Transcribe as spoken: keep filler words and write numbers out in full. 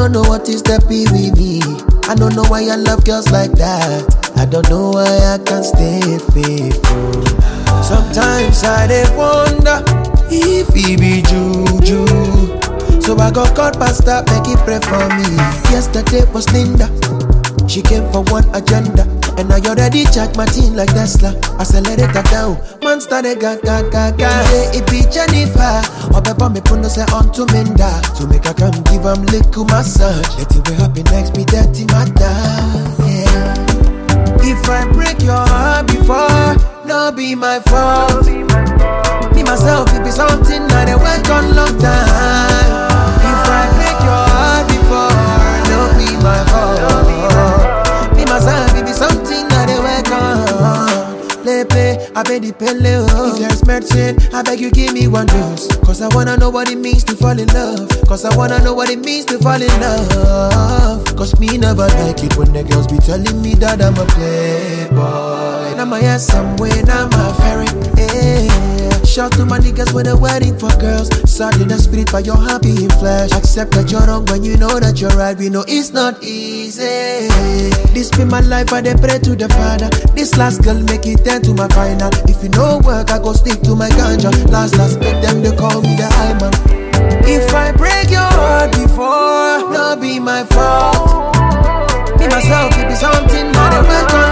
don't know what is the P with me. I don't know why I love girls like that. I don't know why I can't stay faithful. Sometimes I dey wonder if he be juju. So I got called pastor, make it pray for me. Yesterday was Linda. She came for one agenda, and I already charged my team like Tesla. Accelerator down, man started ga ga ga ga. Hey, it be Jennifer, or pepper me put no say on to Minda. So make I come give him little massage. Let it be happy next, be dirty matter. Yeah. If I break your heart before, no be my fault. Me myself, it be something that I work on long time. If I break your heart before, no be my fault. Me myself, it be something that I work on. Play, play, I beg the pele, oh. If there's medicine, I beg you give me one dose. Cause I wanna know what it means to fall in love. Cause I wanna know what it means to fall in love. Cause me never like it when the girls be telling me that I'm a playboy. Now my ass somewhere, now my ferry, yeah. Shout to my niggas when they're waiting for girls. Sad in the spirit but you're happy in flesh. Accept that you're wrong when you know that you're right. We know it's not easy. This be my life, I dey pray to the Father. This last girl make it turn to my final. If you know work, I go stick to my ganja. Last last make them they call me the high man. If I break your heart before, no be my fault. Me myself, it be something that I work on.